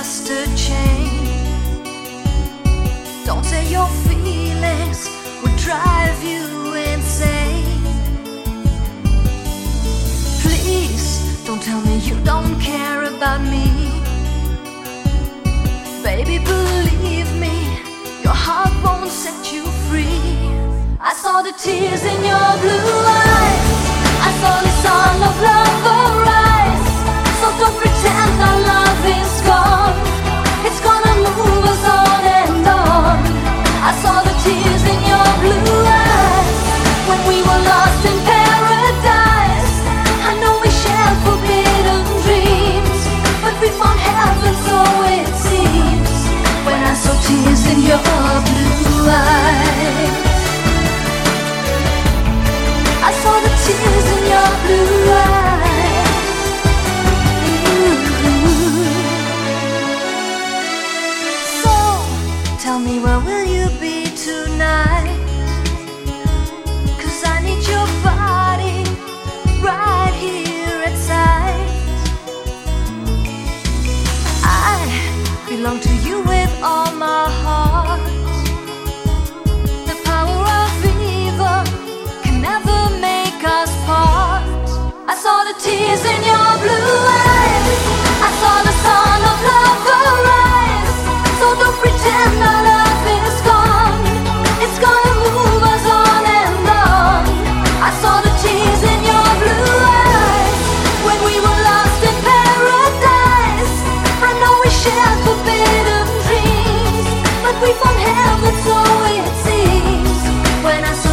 just a chain. Don't say your feelings would drive you insane. Please don't tell me you don't care about me. Baby, believe me, your heart won't set you free. I saw the tears in your blue eyes, I saw the song of love arise. So don't pretend our love is gone, it's gonna move us on and on. I saw the tears in your blue eyes when we were lost in paradise. I know we shared forbidden dreams, but we found heaven, so it seems, when I saw tears in your blue eyes. I saw the tears in your blue eyes. So, tell me, where will you be tonight? 'Cause I need your body right here at sight. I belong to you with all my heart. The power of evil can never make us part. I saw the tears in your blue eyes, I saw the sun of love arise. So don't pretend our love is gone, it's gonna move us on and on. I saw the tears in your blue eyes when we were lost in paradise. I know we shared forbidden dreams, but we found heaven, so it seems, when I saw